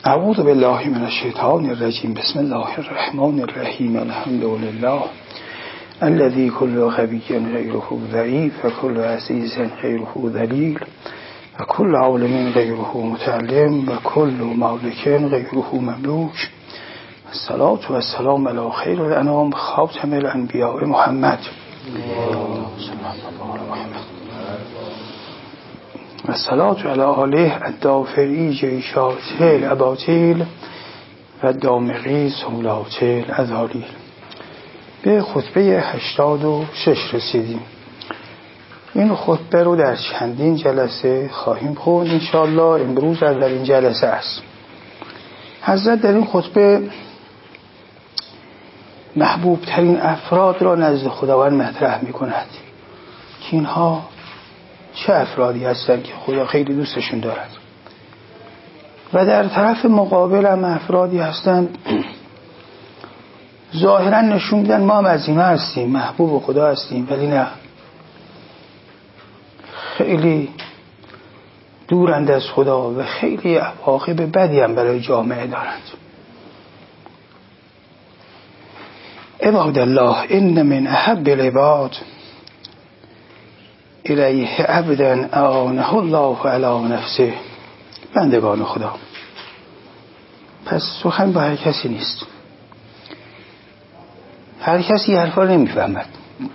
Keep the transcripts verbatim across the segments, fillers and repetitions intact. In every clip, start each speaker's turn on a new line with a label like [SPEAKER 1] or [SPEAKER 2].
[SPEAKER 1] اعوذ بالله من الشیطان الرجیم. بسم الله الرحمن الرحیم. الحمد لله الذي كل قوي غيره ضعيف وكل عزيز غيره ذليل وكل عالم غيره متعلم وكل مالك غيره مملوك. الصلاة والسلام على خير الأنام خاتم الأنبياء محمد الصلاة على آله الدافعی جیشات الاباطیل و دامغی سولات الأذالیل. به خطبه هشتاد و شش رسیدیم. این خطبه رو در چندین جلسه خواهیم خوند انشاءالله. امروز اولین جلسه است. حضرت در این خطبه محبوب ترین افراد را نزد خداوند مطرح می کند که اینها چه افرادی هستند که خدا خیلی دوستشون دارد و در طرف مقابل هم افرادی هستند ظاهرا نشون میدن ما هم از اینا هستیم، محبوب خدا هستیم، ولی نه، خیلی دورند از خدا و خیلی عواقب بدی هم برای جامعه دارند. عباد الله ان من احب العباد الیه عبدا اعانه الله علی نفسه. بندگان خدا، پس سخن با هر کسی نیست. هر کسی حرفا نمیفهمد.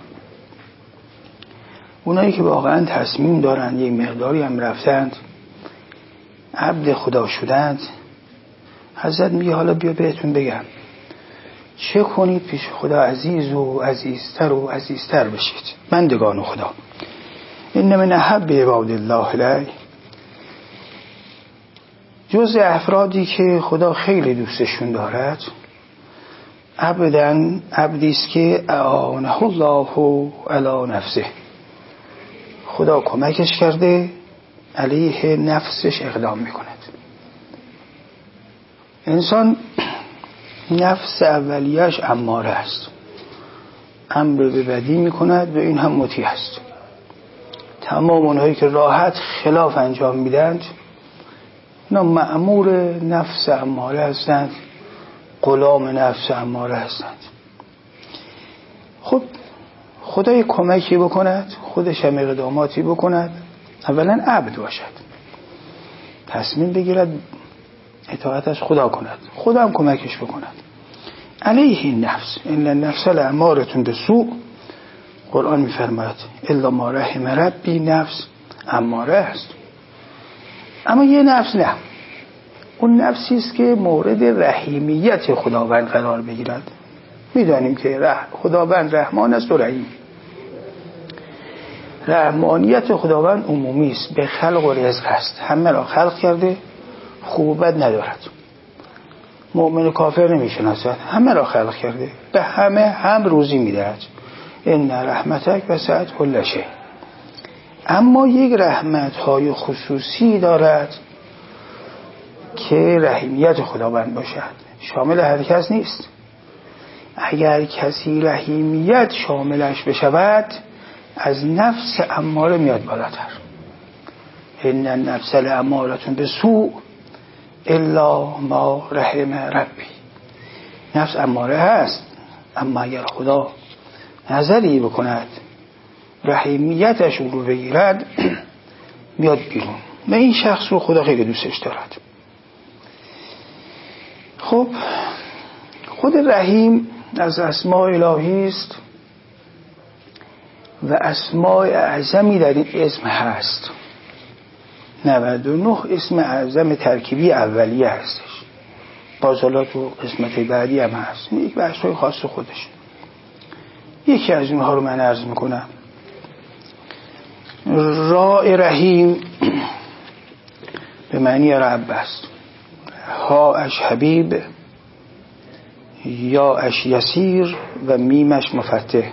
[SPEAKER 1] اونایی که واقعا تصمیم دارند یک مقداری هم رفتند عبد خدا شدند، حضرت میگه حالا بیا بهتون بگم چه کنید پیش خدا عزیز و عزیزتر و عزیزتر بشید. بندگان خدا، این من احب عباد الله الی، جز افرادی که خدا خیلی دوستشون دارد، عبدن عبدی است که اعانه الله علی نفسه، خدا کمکش کرده علیه نفسش اقدام میکند. انسان نفس اولیش اماره است، امر به بدی میکند و این هم مطیع است. تمام اونهایی که راحت خلاف انجام میدند اینا مأمور نفس اماره هستند، غلام نفس اماره هستند. خب خدای کمکی بکند، خودش هم اقداماتی بکند، اولا عبد باشد، تصمیم بگیرد اطاعت از خدا کند، خدا هم کمکش بکند. علیه این نفس ان النفس لاماره بالسوء، قرآن میفرماید الا ما رحم ربی، نفس اماره است. اما یه نفس نه، اون نفسی است که مورد رحیمیت خداوند قرار بگیرد. میدانیم که رح... خداوند رحمان است و رحیم. رحمانیت خداوند عمومی است، به خلق و رزق است، همه را خلق کرده، خوب و بد ندارد. مؤمن و کافر نمیشناسد، همه را خلق کرده، به همه هم روزی میدهد. ان رحمتک وسعت کل شیء. اما یک رحمت های خصوصی دارد که رحیمیت خداوند باشد، شامل هر کس نیست. اگر کسی رحیمیت شاملش بشود از نفس اماره میاد بالاتر. ان النفس لاماره بالسوء الا ما رحم ربی. نفس اماره هست، اما اگر خدا نظری بکند رحیمیتش رو بگیرد میاد بیرون و این شخص رو خدا خیلی دوستش دارد. خب خود رحیم از اسماء الهی است و اسماء اعظمی در این اسم هست. نود و نه اسم اعظم ترکیبی اولیه هستش، بازالا تو قسمت بعدی هم هست، این یک بحث‌های خاص خودش. یکی از اونها رو من عرض میکنم. راء رحیم به معنی رب است، هاش حبیب، یاش یسیر و میمش مفتح.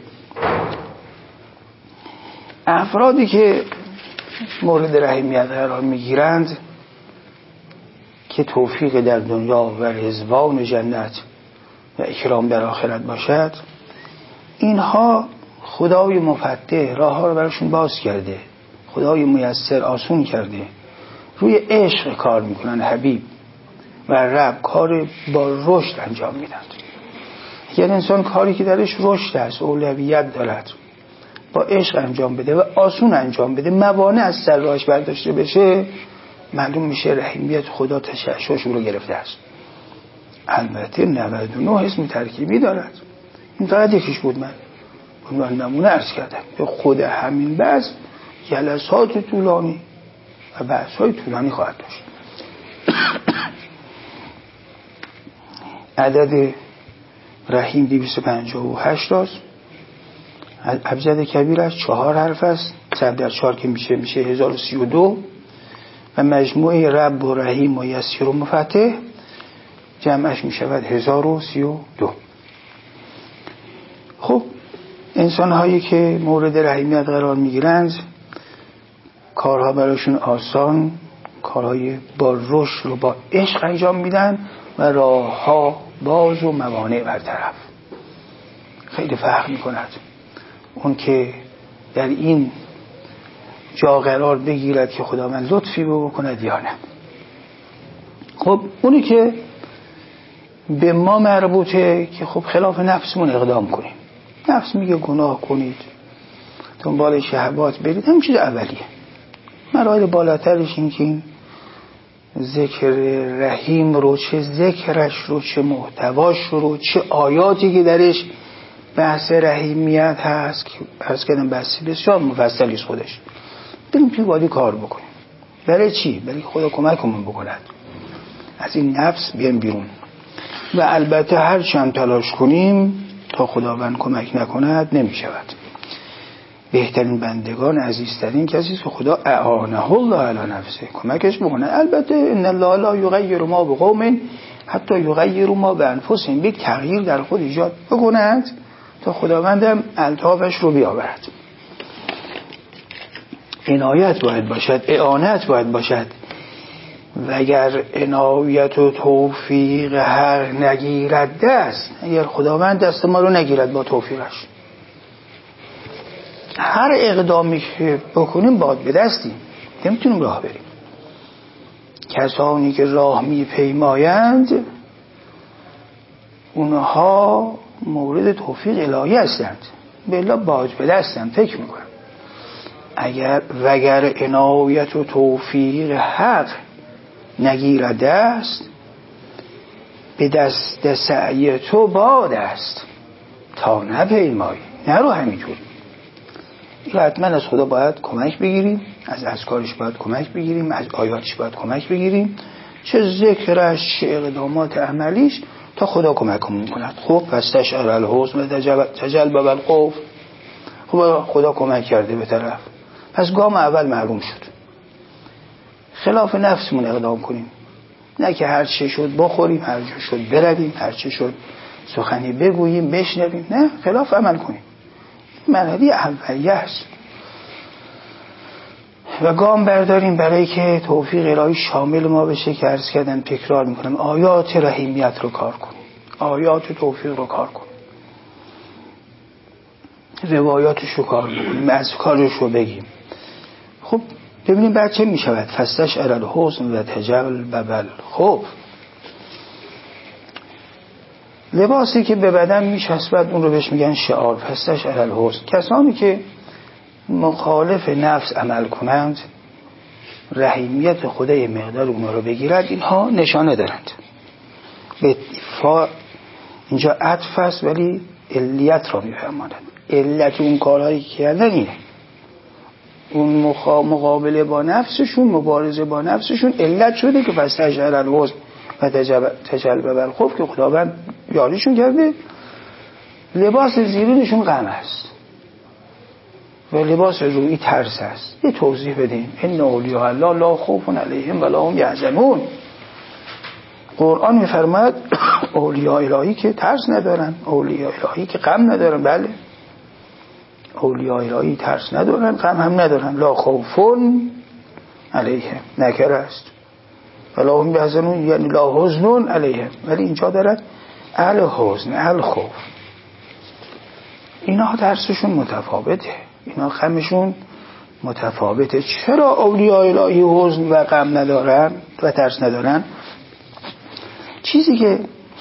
[SPEAKER 1] افرادی که مورد رحیمیت قرار میگیرند که توفیق در دنیا و رضوان جنت و اکرام در آخرت باشد، اینها خدای مفتح راه ها رو براشون باز کرده، خدای میسر آسون کرده، روی عشق کار میکنن. حبیب و رب کار با رشد انجام میدن. یعنی انسان کاری که درش رشد است، اولویت دارد، با عشق انجام بده و آسون انجام بده، موانع از سر راهش برداشته بشه، معلوم میشه رحیمیت خدا تشعشعش رو گرفته است. البته نود و نه اسم ترکیبی دارد، این فقط یکیش بود. من من نمونه عرض کردم به خود همین بحث جلسات طولانی و بحث‌های طولانی خواهد داشت. عدد رحیم دویست و پنجاه و هشت است. ابجد کبیرش چهار حرف است، صد در چهار که میشه میشه هزار و سی و دو و مجموعه رب و رحیم و یسیر و مفتح جمعش میشود هزار و سی و دو. خب انسان هایی که مورد رحیمیت قرار میگیرند کارها براشون آسان، کارهای با رشد رو با عشق انجام میدن و راه ها باز و موانع برطرف. خیلی فرق میکند اون که در این جا قرار بگیرد که خداوند لطفی بکند یا نه. خب اونی که به ما مربوطه که خب خلاف نفسمون اقدام کنیم. نفس میگه گناه کنید، دنبال شهوات برید، همین چیز اولیه. مراحل بالاترش این که این ذکر رحیم رو، چه ذکرش رو، چه محتواش رو، چه آیاتی که درش بحث رحیمیت هست که عرض کردم بحثی بسیار مفصلی است خودش. بریم توی وادی کار بکنیم. برای چی؟ برای خدا کمکمون بکند از این نفس بیایم بیرون. و البته هر چند تلاش کنیم تا خداوند کمک نکند نمی شود. بهترین بندگان عزیزترین کسی است که خدا اعانه الله علی نفسه، کمکش بکنه. البته ان الله لا یغیر ما بقوم حتی یغیروا ما بانفسهم، یک تغییر در خود ایجاد بکند تا خداوندم الطافش رو بیاورد. عنایت باید باشد، اعانت باید باشد. و اگر عنایت و توفیق هر نگیرد دست، اگر خداوند دست ما رو نگیرد با توفیقش، هر اقدامی که بکنیم باید به دستیم، نمیتونیم راه بریم. کسانی که راه میپیمایند اونها مورد توفیق الهی هستند، بلا باید به دستم فکر میکنم. اگر وگر عنایت و توفیق حق نگیرد دست، به دست سعی تو باد است تا نپیمایی، نرو همینطور. حتما از خدا باید کمک بگیریم، از اذکارش باید کمک بگیریم، از آیاتش باید کمک بگیریم، چه ذکرش چه اقدامات عملیش، تا خدا کمکمون کند. خب فاستشعر الحزن و تجلب الخوف. خب خدا کمک کرده به طرف، پس گام اول معلوم شد. خلاف نفسمون اقدام کنیم، نه که هر چه شد بخوریم، هر چه شد برویم، هر چه شد سخنی بگوییم بشنویم، نه، خلاف عمل کنیم. مرحله اولیه است و گام برداریم برای که توفیق الهی شامل ما بشه که عرض کردم تکرار میکنم آیات رحیمیت رو کار کنیم، آیات توفیق رو کار کنیم، روایاتش رو کار کنیم، اذکارش رو بگیم. خب ببینیم بعد چه میشود. فاستشعر الحزن و تجلب الخوف. لباسی که به بدن میچسبد اون رو بهش میگن شعار. فاستشعر الحزن. کسانی که مخالف نفس عمل کنند، رحیمیت خدای مقدار اونا رو بگیرد، اینها نشانه دارند. به فا اینجا عطف است ولی علیت را میفرماند. علت اون کارهایی که کردن اینه، اون مقابله با نفسشون، مبارزه با نفسشون علت شده که فاستشعر الحزن و تجلب الخوف که خداوند یاریشون کرده. لباس زیرینشون غم است و لباس روی ترس است. یه توضیح بدیم. ان اولیاء الله لا خوف علیهم ولا هم یحزنون. قرآن میفرماید اولیاء الهی که ترس ندارن، اولیاء الهی که غم ندارن. بله، اولیاء الهی ترس ندارن، غم هم ندارن. لا خوفون علیهم نکر است ولا هم یحزنون، یعنی لا حزنون علیهم. ولی اینجا دارد الحزن الخوف. اینا ترسشون متفاوته، اینا غمشون متفاوته. چرا اولیاء الهی حزن و غم ندارن و ترس ندارن؟ چیزی که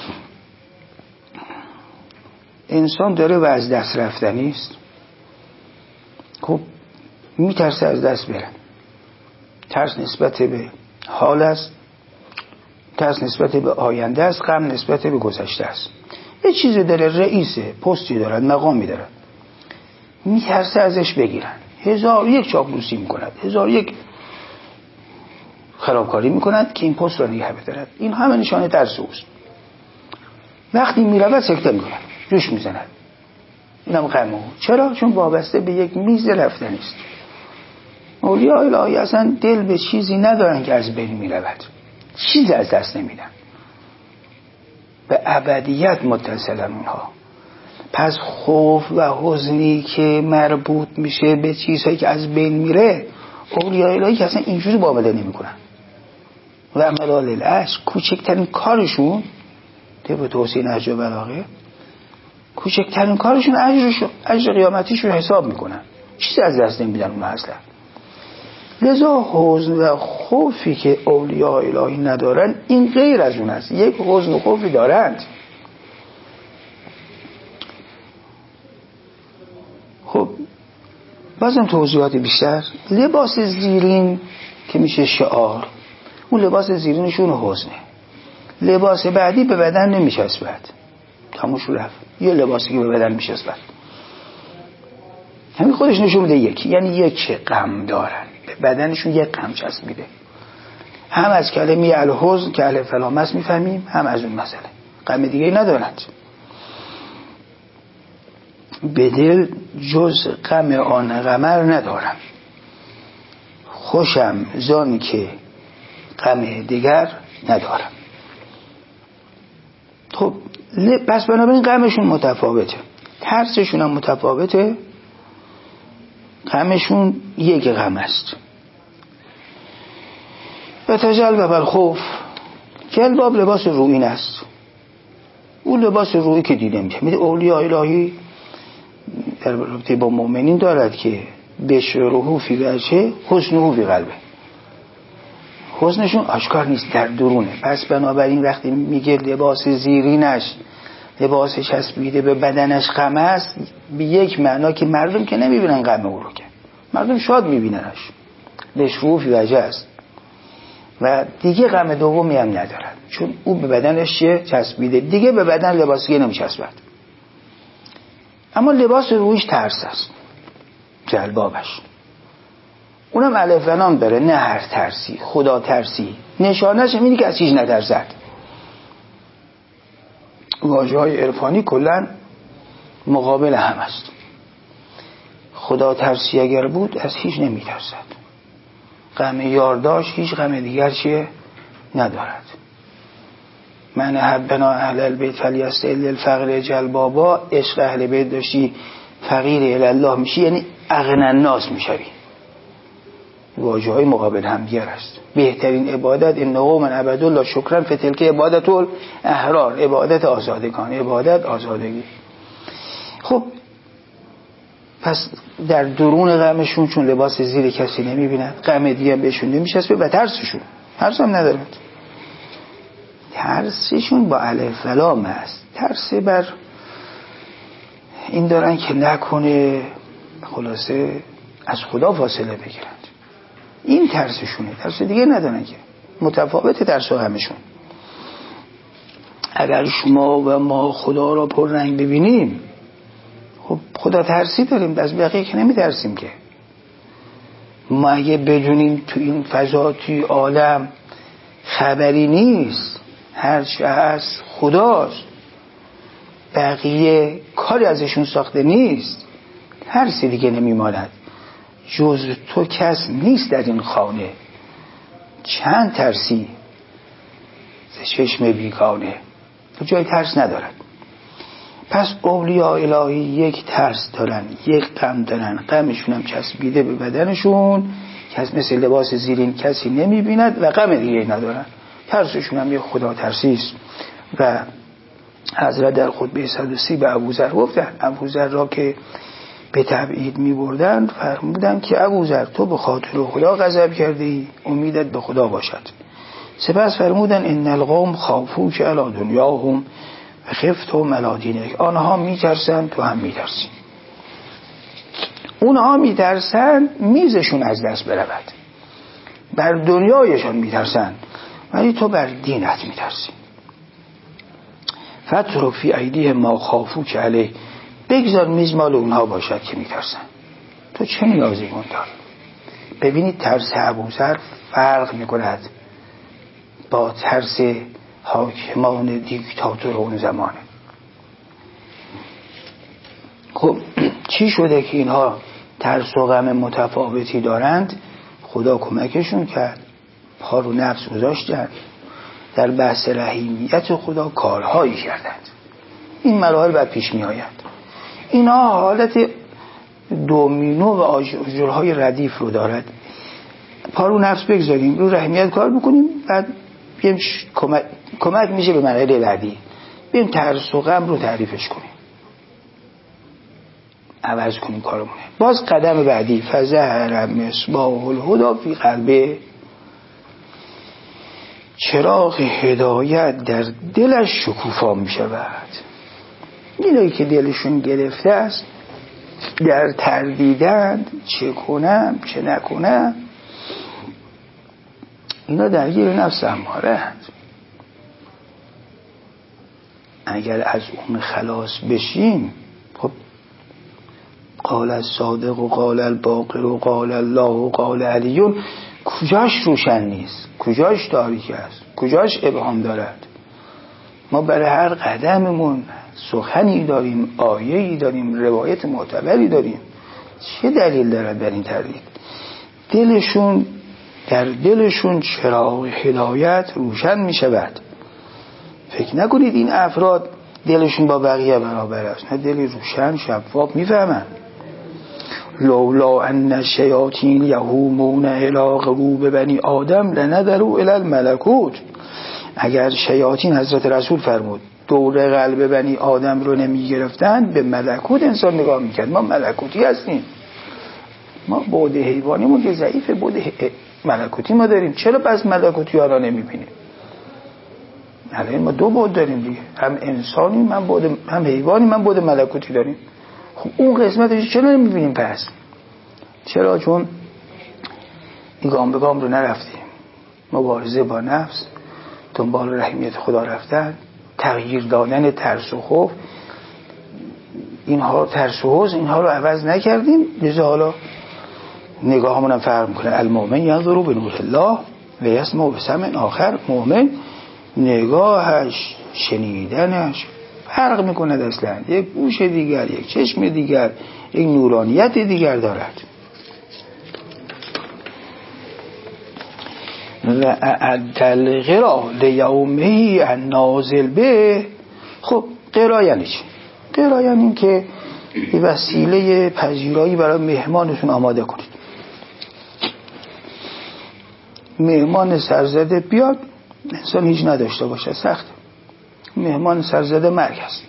[SPEAKER 1] انسان داره و از دست رفتنی است، خب میترسه از دست بره. ترس نسبت به حال است، ترس نسبت به آینده است، غم نسبت به گذشته است. یه چیزی داره، رئیسه، پستی دارد، مقامی دارد، میترسه ازش بگیرن، هزار یک چاپلوسی میکند، هزار یک خرابکاری میکند که این پست را نگه بدارد. این همه نشانه ترس اوست. وقتی میرود سکته میکند، جوش میزند، این هم غم او. چرا؟ چون وابسته به یک میز رفتنی است. اولیاء الهی اصلا دل به چیزی ندارن که از بین میرود، چیزی از دست نمیدن، به ابدیت متصلن اونها. پس خوف و حزنی که مربوط میشه به چیزهایی که از بین میره، اولیاء الهی که اصلا اینجوری معامله نمیکنن. و عملال العشق، کوچکترین کارشون طبق توصیه نهج البلاغه، کوچکترین کارشون اجرشون، اجر قیامتیشون حساب میکنن، چیزی از دست نمیدن اون اصلا. لذا حزن و خوفی که اولیاء الهی ندارن، این غیر از اون است. یک حزن و خوفی دارند. خب بازم توضیحات بیشتر. لباس زیرین که میشه شعار، اون لباس زیرینشون حزنه. لباس بعدی به بدن نمیچسبد، تموش رفت. یه لباسی که به بدن میچسبد، همین خودش نشون میده یکی، یعنی یک غم دارن، به بدنشون یک غم چسبیده. هم از کلمه الحزن که الف فلام است میفهمیم، هم از اون مسئله غم دیگه ندارند. به دل جز غم آن قمر ندارم، خوشم زان که غم دیگر ندارم. خب پس بنابراین غمشون متفاوته، ترسشون هم متفاوته، غمشون یک غم است. و تجلب الخوف، جلباب لباس رویین است، اون لباس رویی که دیده میشه. میده اولیاء الهی در رابطه با مؤمنین دارد که بشروه فی وجهه حسنه فی قلبه، حسنشون آشکار نیست، در درونه. پس بنابراین وقتی میگه لباس زیرینش، لباس چسبیده به بدنش غم است، به یک معنا که مردم که نمیبینن غم او رو، که مردم شاد میبیننش، بشروه فی وجهه است و دیگه غم دومی هم ندارد، چون او به بدنش چه چسبیده، دیگه به بدن لباسیه نمیچسبد. اما لباس رویش ترس است، جلبابش، اونم الف و لام داره، نه هر ترسی، خدا ترسی. نشانش اینه که از چیز نترسد. واژه های عرفانی کلن مقابل هم است. خدا ترسی اگر بود از هیچ نمی ترسد. غم یار داشت، هیچ غم دیگر چیه ندارد. من حبنا اهل البیت فلیستعل الفقر جلبابا، عشق اهل بیت داشتی فقیر الله میشی، یعنی اغنی الناس میشوی. واژه های مقابل هم دیگر است. بهترین عبادت انه من عبد الله شکرا فتلک عبادت الاحرار، عبادت آزادگان، عبادت آزادگی. خب پس در درون غمشون چون لباس زیر کسی نمیبیند، غم دیگه بهشون نمیچسبه و ترسشون، ترس هم ندارد. ترسشون با الف و لام است. ترس بر این دارن که نکنه خلاصه از خدا فاصله بگیرند، این ترسشونه، ترس دیگه ندارن که. متفاوت ترس و غمشون. اگر شما و ما خدا را پر رنگ ببینیم، خب خدا ترسی داریم، از بقیه که نمی ترسیم که. ما اگه بدونیم تو این فضا، توی عالم خبری نیست، هر چه هست خداست، بقیه کاری ازشون ساخته نیست، ترسی دیگه نمی ماند. جز تو کس نیست در این خانه، چند ترسی ز چشم بیگانه. تو جای ترس ندارد. پس اولیاء الهی یک ترس دارن، یک غم دارن، غمشون هم چسبیده به بدنشون، کس مثل لباس زیرین کسی نمی بیند و غم دیگه ندارن. ترسشون هم یک خدا ترسی است. و حضرت در خطبه صد و سی به ابوذر گفتن، ابوذر را که به تبعید می بردن فرمودن که ابوذر تو به خاطر خدا غضب کردی، امیدت به خدا باشد. سپس فرمودن ان القوم خافوک علی دنیاهم و خفتهم علی دینک. آنها میترسن تو هم میترسی. اونها میترسن میزشون از دست برود، بر دنیایشان میترسن ولی تو بر دینت میترسی. فترک فی ایدیهم ما خافوک علیه، بگذار میز مال اونها باشد که میترسن، تو چه نیازی اون داری؟ ببینید ترس ابوذر فرق میکند با ترس حاکمان دیکتاتور اون زمانه. خب چی شده که اینها ترس و غم متفاوتی دارند؟ خدا کمکشون کرد، پا رو نفس گذاشتن، در بحث رحیمیت خدا کارهایی کردند. این مراحل بعد پیش می آید. اینا حالت دومینو و آجرهای ردیف رو دارد. پا رو نفس بگذاریم، رو رحیمیت کار بکنیم، بعد بیم کمک, کمک میشه به مرحله بعدی، بیم ترس و غم رو تعریفش کنیم، عوض کنیم کارمونه. باز قدم بعدی فظهر مصباح الهدی فی قلبه، چراغ هدایت در دلش شکوفا می شود. اینایی که دلشون گرفته است، در تردیدند چه کنم چه نکنم، اینا درگیر نفس اماره هست. اگر از اون خلاص بشیم، خب قال الصادق و قال الباقر و قال الله و قال علیون، کجاش روشن نیست، کجاش تاریک است، کجاش ابهام دارد؟ ما برای هر قدممون سخنی داریم، آیه‌ای داریم، روایت معتبری داریم. چه دلیل دارد در این تردید؟ دلشون در دلشون چراغ هدایت روشن می شود. فکر نکنید این افراد دلشون با بقیه برابر است، نه، دل روشن شفاف میفهمن. لولا ان الشیاطین یهومون الی قلوب بنی آدم لنظروا الی الملکوت. اگر شیاطین، حضرت رسول فرمود، دور قلب بنی آدم رو نمی گرفتن، به ملکوت انسان نگاه میکرد. ما ملکوتی هستیم، ما بعد حیوانیمون که ضعیفه، بعد ملکوتی ما داریم. چرا پس ملکوتی ها را نمیبینیم؟ الان ما دو بعد داریم دیگه، هم انسانی من بعد، هم حیوانی من بعد ملکوتی داریم. خب اون قسمتش چرا نمیبینیم پس؟ چرا؟ چون گام به گام رو نرفتیم. مبارزه با نفس، دنبال رحمیت خدا رفتن، تغییر دادن ترس و خوف، اینها ترس و حزن، اینها رو عوض نکردیم. لذا حالا نگاهمون هم فرق میکنه. المؤمن ینظر بنور الله و یسمع بسمع آخر. مؤمن نگاهش، شنیدنش فرق میکنه اصلا. یک گوش دیگر، یک چشم دیگر، یک نورانیت دیگر دارد. و اعدل غرا لیومه النازل به. خب غرا یعنی چی؟ غرا یعنی این که وسیله پذیرایی برای مهمانتون آماده کنید. مهمان سرزده بیاد، انسان هیچ نداشته باشه سخت. مهمان سرزده مرگ است.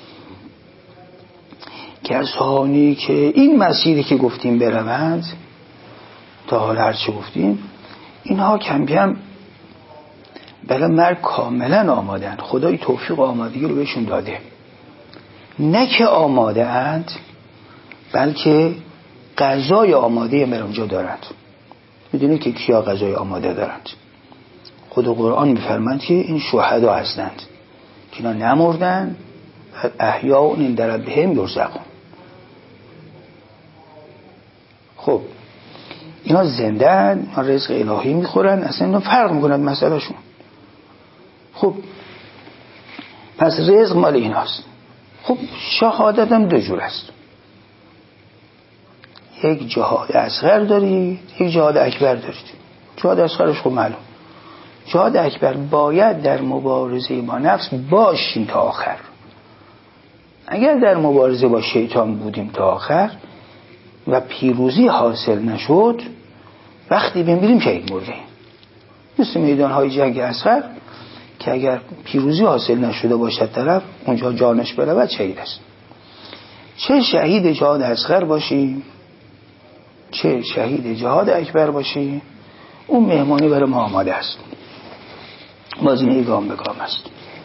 [SPEAKER 1] کسانی که این مسیری که گفتیم بروند، تا حالا هرچی گفتیم، اینها کم کم برای مرگ کاملا آمادن. خدای توفیق آمادگی رو بهشون داده. نه که آماده اند، بلکه غذای آماده برای اونجا دارند. میدونید که کیا غذای آماده دارند؟ خود قرآن میفرماند که این شهدا هستند که اینا نمردن، احیاء عند ربهم یرزقون. خب اینا زنده‌اند، اینا رزق الهی میخورن، اصلا اینا فرق میکنند مسئله شون. خب پس رزق مال ایناست. خب شهادت هم دو جور است. یک جهاد اصغر دارید، یک جهاد اکبر دارید. جهاد اصغرش خب معلوم. جهاد اکبر باید در مبارزه با نفس باشیم تا آخر. اگر در مبارزه با شیطان بودیم تا آخر و پیروزی حاصل نشد، وقتی بمیریم شهید مردیم. مثل میدانهای جنگ اصغر که اگر پیروزی حاصل نشده باشد طرف، اونجا جانش برود، شهید است. چه شهید جهاد اصغر باشیم، چه شهید جهاد اکبر باشیم، اون مهمانی برای ما آماده است. باز این گام به گام است.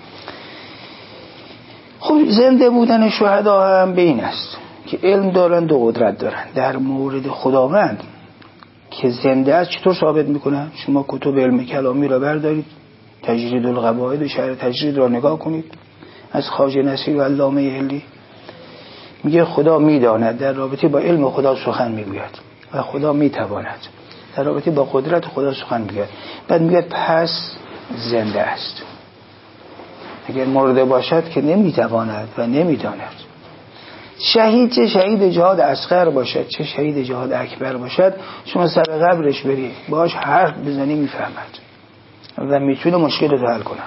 [SPEAKER 1] خب زنده بودن شهدا هم به این است که علم دارند و قدرت دارند. در مورد خداوند که زنده است چطور ثابت میکنن؟ شما کتب علم کلامی را بردارید، تجرید القواعد و شرح تجرید را نگاه کنید از خواجه نصیر و علامه حلی. میگه خدا میداند، در رابطه با علم خدا سخن میگوید و خدا میتواند، در رابطه با قدرت خدا سخن میگوید. بعد میگه پس زنده است. اگر مرده باشد که نمیتواند و نمیداند. شهید چه شهید جهاد اصغر باشد چه شهید جهاد اکبر باشد، شما سر قبرش بری باش حرف بزنی میفهمد و میتونه مشکل رو حل کند.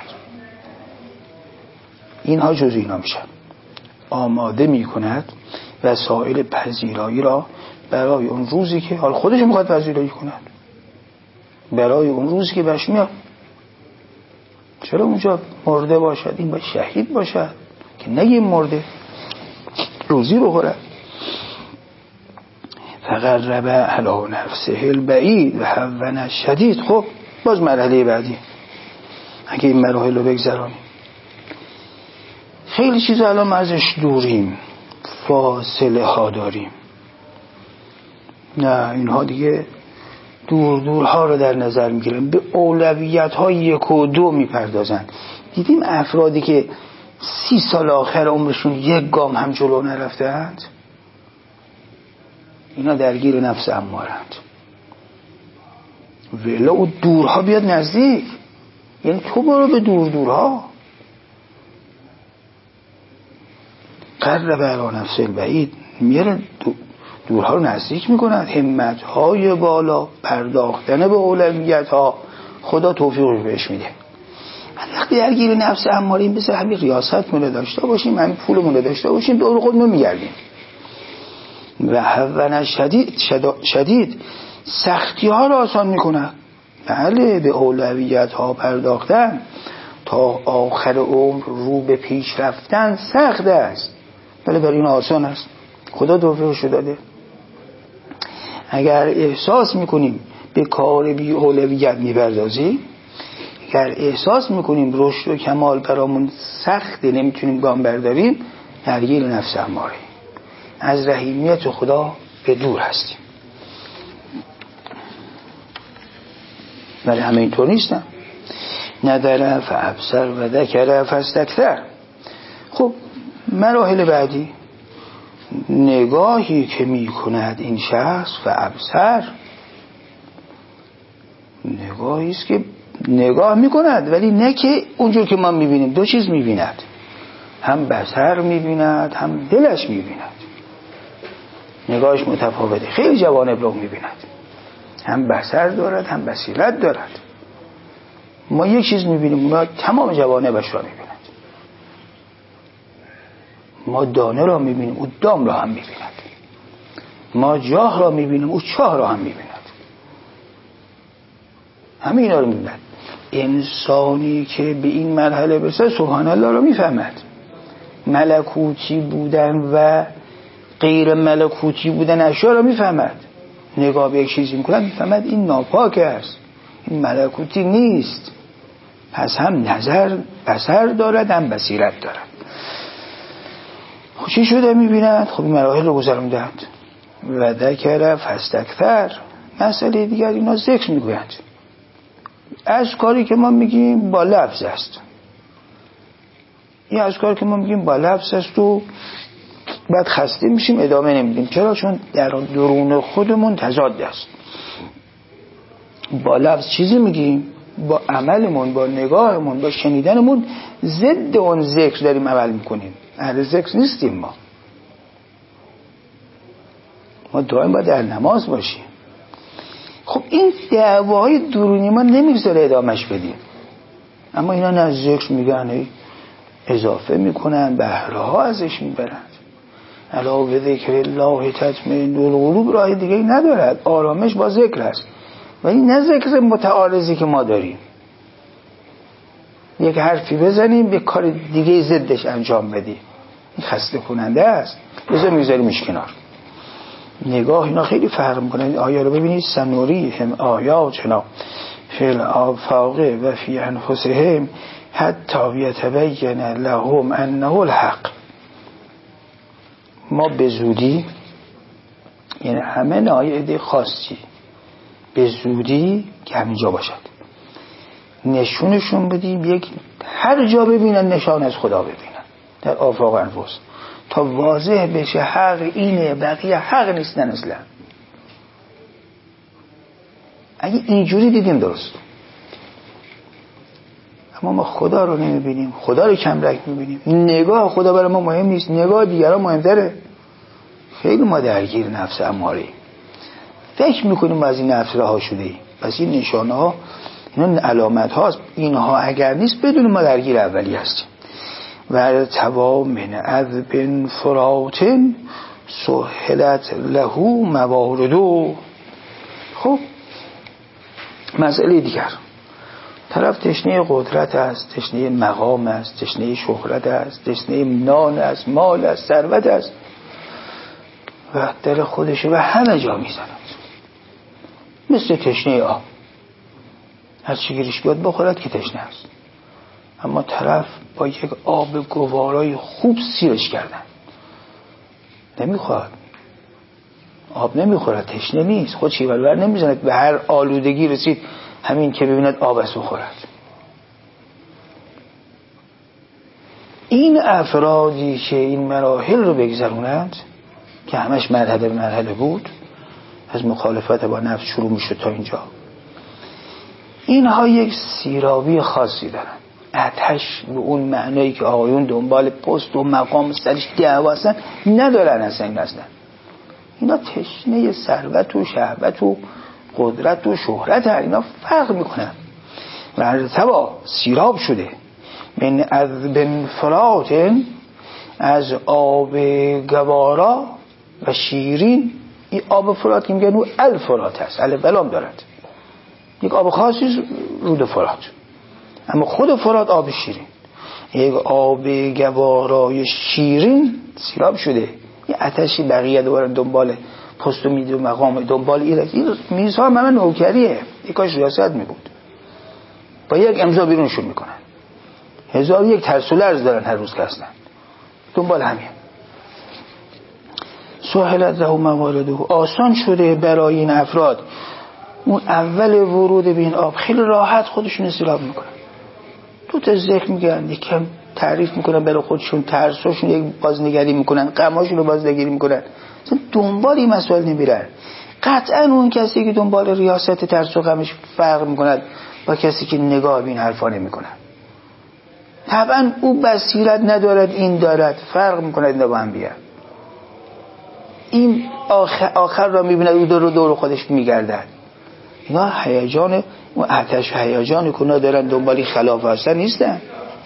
[SPEAKER 1] اینها جز اینا میشن. آماده میکند وسایل پذیرایی را برای اون روزی که حال خودش میخواد پذیرایی کند، برای اون روزی که بهش میاد. چرا اونجا مرده باشد؟ این باید شهید باشد که نگیم مرده، روزی بخورد. فقرب علی نفسه البعید و هون شدید. خب باز مرحله بعدی، اگه این مراحل رو بگذرانیم، خیلی چیزا الان ما ازش دوریم، فاصله ها داریم. نه اینها دیگه دور دورها رو در نظر میگیرن، به اولویت های یک و دو میپردازن. دیدیم افرادی که سی سال آخر عمرشون یک گام هم جلو نرفتند، اینا درگیر نفس امارند. ولی او دورها بیاد نزدیک، یعنی تو برو به دور دورها. قرب علی نفس البعید، میره دورها رو نزدیک میکنند. همتهای بالا، پرداختن به اولویت ها، خدا توفیقش بهش میده. وقتی درگیر نفس اماریم، بسه همین ریاست مونه داشته باشیم، همین پولمون داشته باشیم، دور خودمون میگردیم. و هون شدید شدید سختی ها رو آسان میکنه. بله، به اولویت ها پرداختن تا آخر عمر رو به پیش رفتن سخت است، ولی برای این آسان است. خدا توفیقش داده. اگر احساس میکنیم به کار بی اولویت میپردازیم، اگر احساس میکنیم رشد و کمال برامون سخته، نمیتونیم گام برداریم، درگیر نفس اماره، از رحیمیت خدا به دور هستیم. ولی همه اینطور نیستن. ندره فابصر و ذکر فاستکثر. خب مراحل بعدی، نگاهی که میکند این شخص فابصر، نگاهی است که نگاه میکند، ولی نه که اونجور که ما میبینیم. دو چیز میبیند، هم بصر میبیند هم دلش میبیند. نگاهش متفاوته، خیلی جوانب رو میبیند، هم بصر دارد هم بصیرت دارد. ما یک چیز میبینیم، ما تمام جوانبش رو میبیند. ما دانه را میبینیم، او دام را هم میبیند. ما جاه را میبینیم، او چاه را هم میبیند. همه اینا رو میبیند. انسانی که به این مرحله برسه سبحان الله رو میفهمد. ملکوتی بودن و غیر ملکوتی بودن اشیا رو میفهمد. نگاه به یک چیزی میکنه میفهمد این ناپاک است، این ملکوتی نیست. پس هم نظر بصر دارد هم بصیرت دارد. خب چی شده میبیند؟ خب این مراحل رو گذروندند. و ذکر فاستکثر. مسئله دیگر اینا ذکر میگویند. از کاری که ما میگیم با لفظ است، این از کاری که ما میگیم با لفظ است و بعد خسته میشیم ادامه نمیدیم. چرا؟ چون در درون خودمون تضاد است. با لفظ چیزی میگیم، با عملمون، با نگاهمون، با شنیدنمون ضد اون ذکر داریم عمل میکنیم. اهل ذکر نیستیم. ما ما دائم باید در نماز باشیم. خب این دعوای درونی ما نمیگذاره ادامش بدیم، اما اینا نه ذکر میگن، اضافه میکنن، بهره ها ازش میبرند. علا به ذکر الله تطمئن القلوب راه دیگه ندارد. آرامش با ذکر است، ولی نه ذکر متعارضی که ما داریم، یک حرفی بزنیم یک کار دیگه ضدش انجام بدیم. این خسته کننده است. بذار میذاریمش کنار. نگاه اینا خیلی فرق میکنه. آیا رو ببینید سنوری هم آیاتنا فی الآفاق و فی انفسهم حتی یتبین لهم انه الحق. ما به زودی، یعنی همه نایده خاصی به زودی که همینجا باشد نشونشون بدیم، یک هر جا ببینن نشان از خدا ببینن در آفاق و انفس، تا واضح بشه حق اینه، بقیه حق نیستن اصلا. اگه اینجوری دیدیم درست، اما ما خدا رو نمیبینیم، خدا رو کم رنگ میبینیم، نگاه خدا برای ما مهم نیست، نگاه دیگران مهمتره. خیلی ما درگیر نفس اماره فکر میکنیم از این نفس رها شده ایم. پس این نشانه ها، اینا علامت هاست، اینها اگر نیست بدون ما درگیر اولی هستیم. و توا من عذب فرات سهلت له مواردو. خب مسئله دیگر، طرف تشنه قدرت است، تشنه مقام است، تشنه شهرت است، تشنه نان است، مال است، ثروت است و در خودش و همه جا میزند، مثل تشنه آب، هر چی گیرش بیاد بخورد که تشنه است. اما طرف با یک آب گوارای خوب سیرش کردن، نمیخواد، آب نمیخورد، تشنه نیست، خود شیولور نمیزند، به هر آلودگی رسید همین که ببیند آب است بخورد. این افرادی که این مراحل رو بگذرونند که همش مرحله به مرحله بود، از مخالفت با نفس شروع میشه تا اینجا، اینها یک سیرابی خاصی دارن. آتش به اون معنایی که آقایون دنبال پست و مقام سرش دعوا هستن ندارن اصلا. این اصلا اینا تشنه ثروت و شهوت و قدرت و شهرت هر اینا فرق میکنن. و تبا سیراب شده من عذب فرات، از آب گوارا و شیرین. این آب فرات که میگن او الفرات هست، الف بلام دارد، یک آب خاصی رود فرات، اما خود فرات آب شیرین، یک آب گوارای شیرین سیراب شده. یه آتشی بقیه دوباره دنبال پست و مید و مقام دنبال ایراد، این میزها همه نوکریه، یکاش ریاست میبود، با یک امضا بیرونشون میکنن، هزار یک ترسول ارز دارن هر روز که هستن دنبال همین. سهلت له مواردو، آسان شده برای این افراد اون اول ورود به این آب، خیلی راحت خودشون استیلاب میکنن، دو تا ذکر میگن، یکم تعریف میکنن برای خودشون، ترساشون یک بازنگری میکنن، غماشون رو بازنگری میکنن، دنبال این مسائل نمیرن. قطعا اون کسی که دنبال ریاست ترس و غمش فرق میکند با کسی که نگاه به این حرفا نمیکنه. طبعا او بصیرت ندارد، این دارد، فرق میکند اینا با هم بیان. این آخر, آخر را میبیند او دور دور خودش میگردد. اینا هیجان و آتش هیجان کنا دارن، دنبالی خلاف هستن نیستن.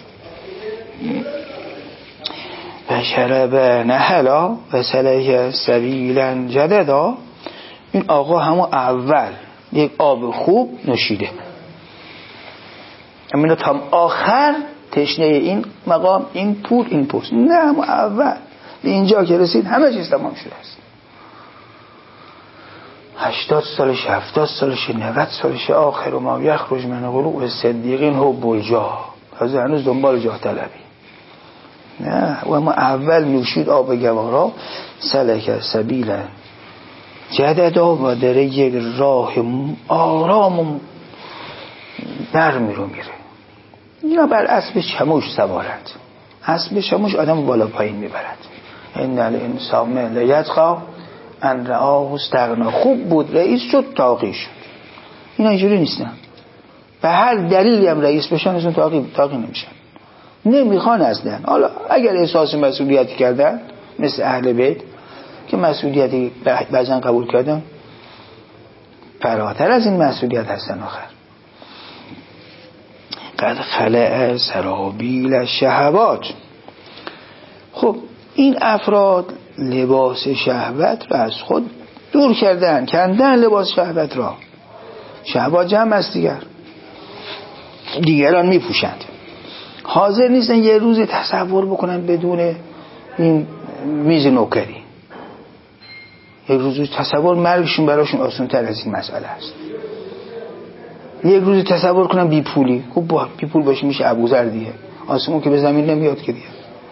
[SPEAKER 1] و شرب نهلا و سلح سبیلا جددا، این آقا همون اول یک آب خوب نوشیده، اما تا آخر تشنه این مقام، این پول، این پست، نه همون اول به اینجا که رسید همه چیز تمام شده است. هشتاد سالش، هفتاد سالش، نود سالش، آخر و ما یخرج من قلوب صدیقین حب الجاه، از هنوز دنبال جاه طلبی. نه، و اما اول نوشید آب گوارا، سلک سبیل جددا، و در یک راه آرام و نرمی رو میره. اینا بر اسب چموش سوارند، اسب چموش آدم بالا پایین میبرد. ان الانسان لیطغی ان رآه استغنی، خوب بود رئیس شد تاقی شد. اینا اینجوری نیستن، به هر دلیلی هم رئیس بشن ازون تاقی تاقی نمیشن، نمیخوان اصلا. حالا اگر احساس مسئولیتی کردن مثل اهل بیت که مسئولیتی بعضن قبول کردن، فراتر از این مسئولیت هستن آخر. قد خلع سرابیل شهوات. خب این افراد لباس شهوت را از خود دور کردن، کندن لباس شهوت را. شهوات جمع است دیگر، دیگران میپوشند، حاضر نیستن یه روزی تصور بکنن بدون این میز نوکری. یک روزی تصور مرگشون براشون آسان تر از این مسئله است. یک روزی تصور کنم بی پولی، خب بی پول باشی میشه ابوذر دیگه، آسمون که به زمین نمیاد که دیگه.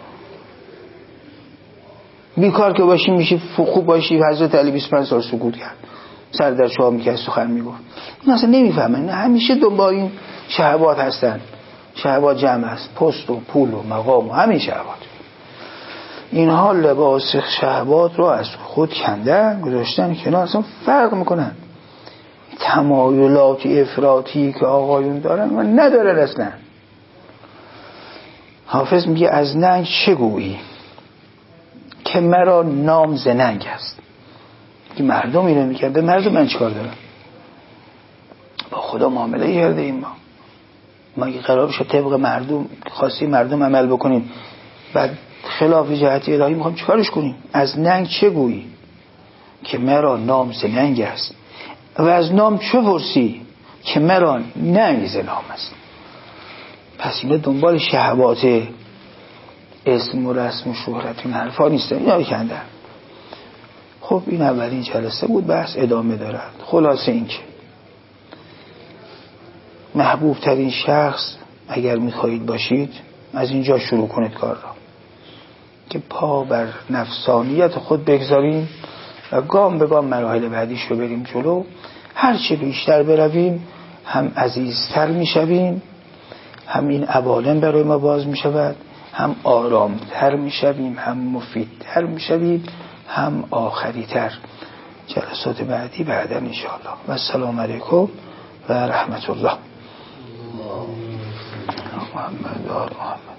[SPEAKER 1] بیکار که باشی میشه خوب باشی. حضرت علی بیست و پنج سال سکوت کرد، سر در چاه میکرد، سخن میگفت. این اصلا نمیفهمن، همیشه دنبال این شهوات هستن. شهوات جمع است، پست و پول و مقام و همین شهوات. اینها لباس شهوات رو از خود کندن گذاشتن کنار، اصلا فرق میکنن. تمایلاتی افراطی که آقایون دارن و ندارن اصلا. حافظ میگه از ننگ چه گویی که مرا نام ز ننگ است. که مردم اینو میگن، به مردم من چیکار دارم؟ با خدا معامله کرده ایم ما. ما اگه قرار شد طبق مردم خاصی مردم عمل بکنیم بعد خلاف جهت الهی میخوام چیکارش کنیم؟ از ننگ چه گویی که مرا نام ز ننگ است و از نام چه پرسی که مرا ننگ ز نام است. پس اینا دنبال شهوات اسم و رسم و شهرت این حرفا نیستن، اینا کندن. خب این اولین جلسه بود، بحث ادامه دارد. خلاصه این که محبوب ترین شخص اگر میخواهید باشید از اینجا شروع کنید کار را، که پا بر نفسانیت خود بگذاریم و گام به گام مراحل بعدیش رو بریم جلو. هرچی بیشتر برویم هم عزیزتر میشویم، هم این عوالم برای ما باز میشود، هم آرامتر میشویم، هم مفیدتر میشویم، هم آخریتر. جلسات بعدی بعدا انشاءالله. و السلام علیکم و رحمت الله. محمد و محمد.